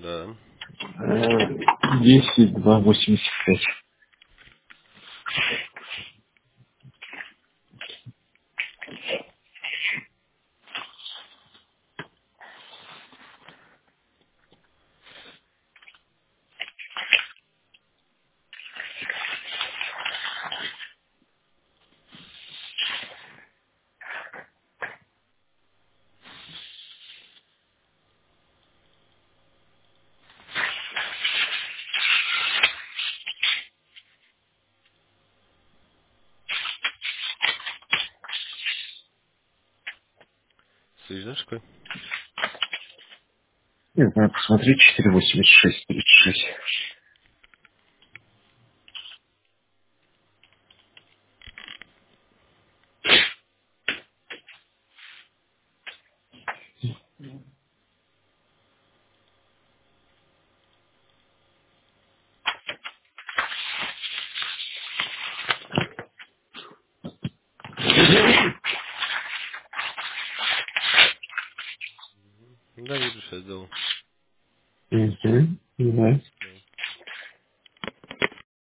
Да. 10, 2, 85. Слышь, знаешь, какой? Не знаю, посмотри, 486, 36. Да, вижу, сейчас сделал. Угу, да.